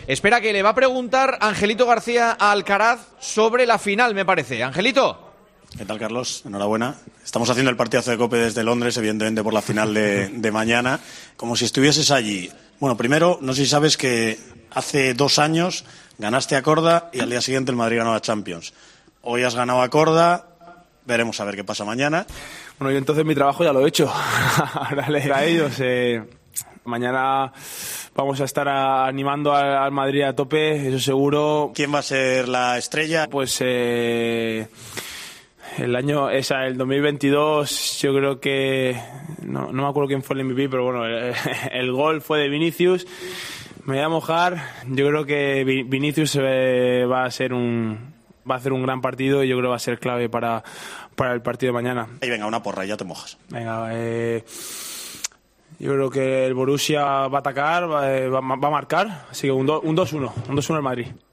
Espera, que le va a preguntar Angelito García a Alcaraz sobre la final, me parece. Angelito. ¿Qué tal, Carlos? Enhorabuena. Estamos haciendo el partidazo de COPE desde Londres, evidentemente por la final de mañana, como si estuvieses allí. Bueno, primero, no sé si sabes que hace 2 años ganaste a Korda y al día siguiente el Madrid ganó la Champions. Hoy has ganado a Korda, veremos a ver qué pasa mañana. Bueno, yo entonces mi trabajo ya lo he hecho. Ahora les a ellos. Mañana vamos a estar animando al Madrid a tope, eso seguro. ¿Quién va a ser la estrella? Pues el 2022, yo creo que no me acuerdo quién fue el MVP, pero bueno, el gol fue de Vinicius. Me voy a mojar. Yo creo que Vinicius va a hacer un gran partido y yo creo que va a ser clave para el partido de mañana. Y venga, una porra, ya te mojas. Venga, yo creo que el Borussia va a atacar, va a marcar, así que un 2-1 el Madrid.